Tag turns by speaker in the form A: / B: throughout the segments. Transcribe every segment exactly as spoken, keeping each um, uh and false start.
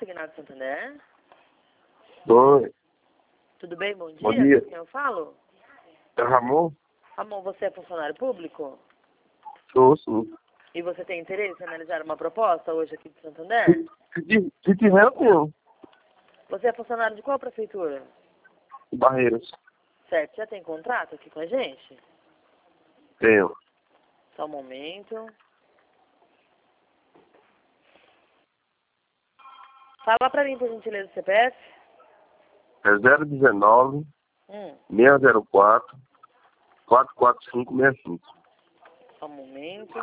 A: Consignado Santander.
B: Oi.
A: Tudo bem? Bom dia.
B: Bom dia.
A: Com quem eu falo?
B: É Ramon?
A: Ramon, você é funcionário público?
B: Sou, sim.
A: E você tem interesse em analisar uma proposta hoje aqui de Santander?
B: Se, ti- se tiver, eu tenho.
A: Você é funcionário de qual prefeitura?
B: Barreiras.
A: Certo, já tem contrato aqui com a gente?
B: Tenho.
A: Só um momento. Fala pra mim, por gentileza, o C P F.
B: É zero um nove,
A: Hum,
B: seis zero quatro, quatro quatro cinco seis cinco.
A: só um momento.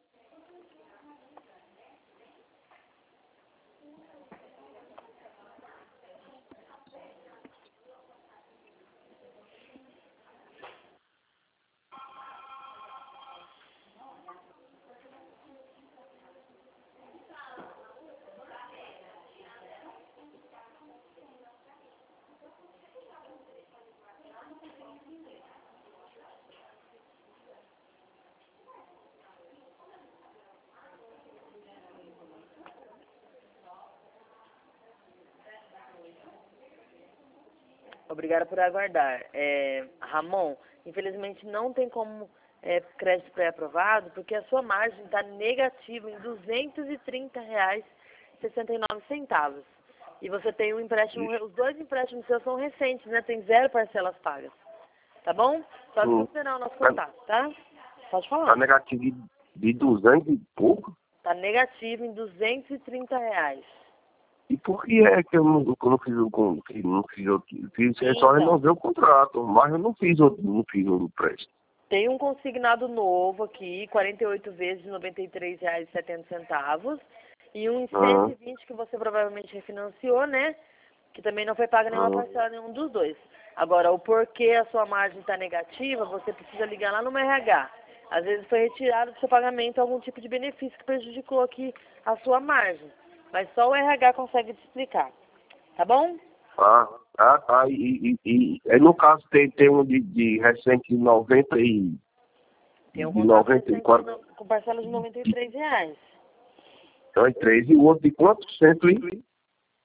A: Obrigada por aguardar. É, Ramon, infelizmente não tem como é, crédito pré-aprovado, porque a sua margem está negativa em duzentos e trinta reais e sessenta e nove centavos. E você tem um empréstimo, os dois empréstimos seus são recentes, né? Tem zero parcelas pagas. Tá bom? Só
B: Hum.
A: esperar o nosso contato, tá? Pode
B: Tá
A: falar.
B: negativo de, de duzentos e pouco?
A: Tá negativo em duzentos e trinta reais.
B: E por que é que eu não, eu não fiz o con- que não fiz outro? Eu fiz, é só
A: Então,
B: remover o contrato, mas eu não fiz outro, não fiz outro empréstimo.
A: tem um consignado novo aqui, quarenta e oito vezes, noventa e três reais e setenta centavos. E um em cento
B: Ah,
A: e vinte que você provavelmente refinanciou, né? Que também não foi paga nenhuma
B: ah,
A: parcela, nenhum dos dois. Agora, o porquê a sua margem está negativa, você precisa ligar lá no R H. Às vezes foi retirado do seu pagamento algum tipo de benefício que prejudicou aqui a sua margem. Mas só o R H consegue te explicar. Tá bom?
B: ah, ah, tá. E, e, e, e no caso tem, tem um de, de recente de noventa e
A: Tem um
B: de
A: contrato
B: noventa e
A: recente de
B: quatro
A: no- com parcela de noventa e três reais.
B: então é três e o outro de quanto? Cento e